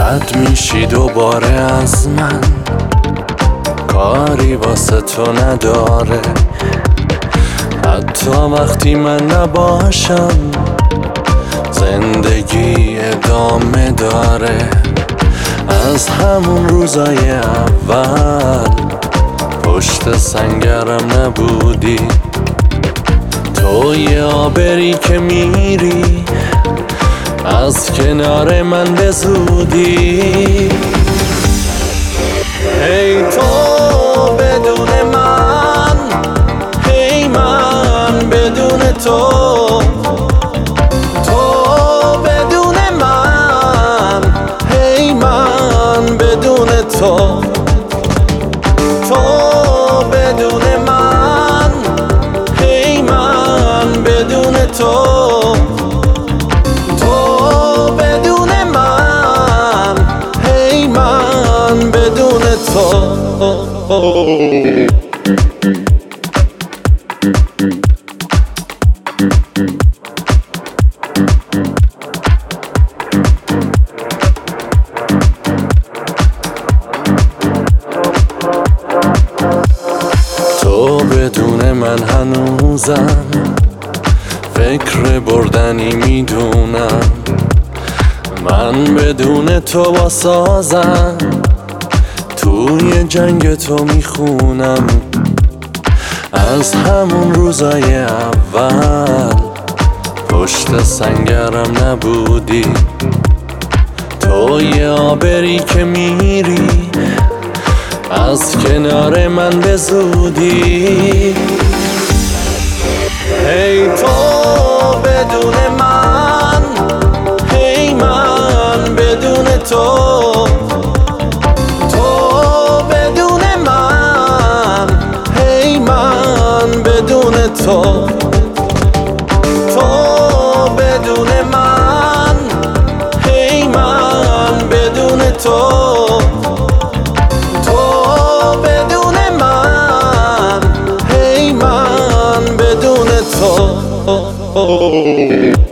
رد میشی دوباره از من، کاری واسه تو نداره. حتی وقتی من نباشم زندگی ادامه داره. از همون روزای اول پشت سنگرم نبودی، تو یه آبری که میری از کنار من به زودی. هی تو بدون من، هی من بدون تو، تو بدون من، هی من بدون تو، تو بدون من، هی من بدون تو، تو بدون من، هی من بدون تو. تو بدون من هنوزم فکر بردنی میدونم، من بدون تو با سازم توی جنگ تو میخونم. از همون روزای اول پشت سنگرم نبودی، تو یه آبری که میری از کنار من به زودی. هی تو بدون من، هی من بدون تو، تو بدون من، هی من بدون تو، تو بدون من، هی من بدون تو، تو بدون من، هی من بدون تو.